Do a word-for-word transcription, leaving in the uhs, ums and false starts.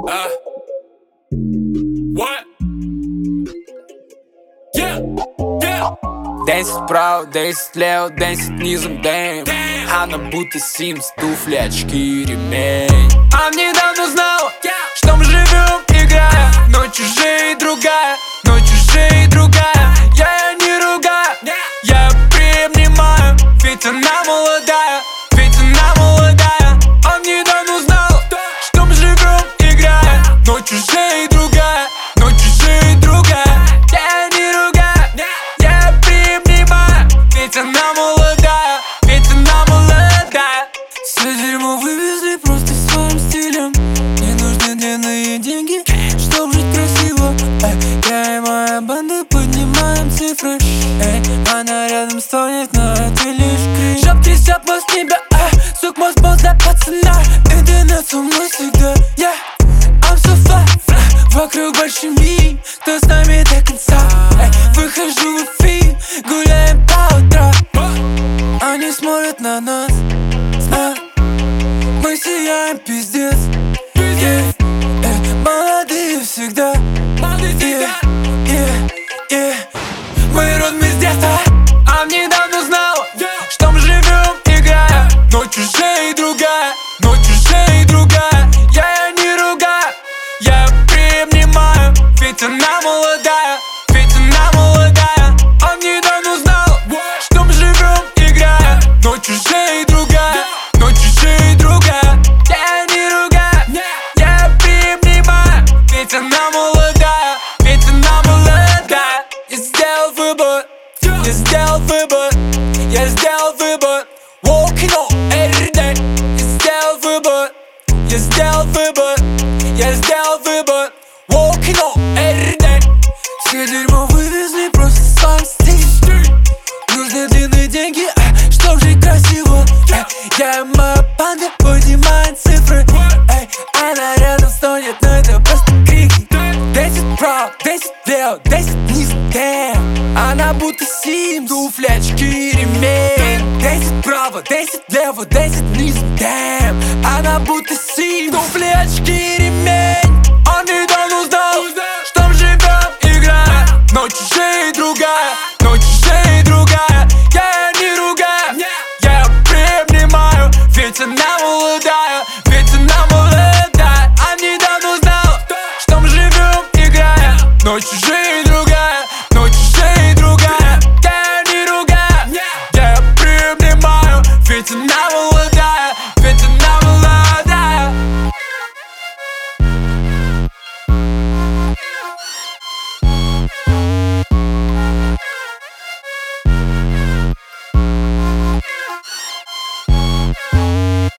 Uh, what? Yeah, yeah. Десять справа, десять слева, десять низом, дэм. Она будто Симс, туфли, очки, ремень. А недавно знала, что мы живем, играя, но чужие другая, но чужие другая. Я ее не ругаю, я приобнимаю, ведь она молодая, ведь она молодая. А недавно знала, что мы живем, играя, но чужие другая, но чужие другая. Я ее не ругаю, я приобнимаю, ведь она молодая, ведь она молодая. Все дерьмо вывезли просто своим стилем. Не нужны длинные деньги, чтоб жить красиво. Эй, я и моя банда поднимаем цифры. Эй, она рядом стонет, но это лишь крик. Жаб трясет мост небя, эй, сук мост для пацана. Интернет со мной всегда, yeah, I'm so fly, fly. Вокруг большой мир, кто с нами до конца. Эй, выхожу в эфир, гуляем по утрам. Они смотрят на нас, а мы сияем, пиздец, yeah, yeah. Молодые всегда, yeah, yeah, yeah. Мы род, мы с детства. А недавно знала, что мы живем, играя, но чужие другая, но чужие другая. Я ее не ругаю, я приобнимаю, ведь она молодая, ведь она молодая. А недавно знала, что мы живем, играя, но чужие другая, но чужие другая. Я ее не ругаю, я приобнимаю, ведь она молодая, ведь она молодая. Я сделал выбор, я сделал выбор, я сделал выбор. Walking on every day. Я сделал выбор, я сделал выбор, я сделал выбор. Walking on every day. Все дерьмо вывезли просто сам стиль. Нужны длинные деньги, а, чтоб жить красиво. Эй, я и моя банда поднимаем цифры. Эй, она рядом стонет, но это просто крики. Десять справа, десять слева, десять низ, дэм. Она будто Симс, туфли, очки, ремень. Десять справа, десять слева, десять низ, дэм. Она будто Симс, туфли, очки, ремень.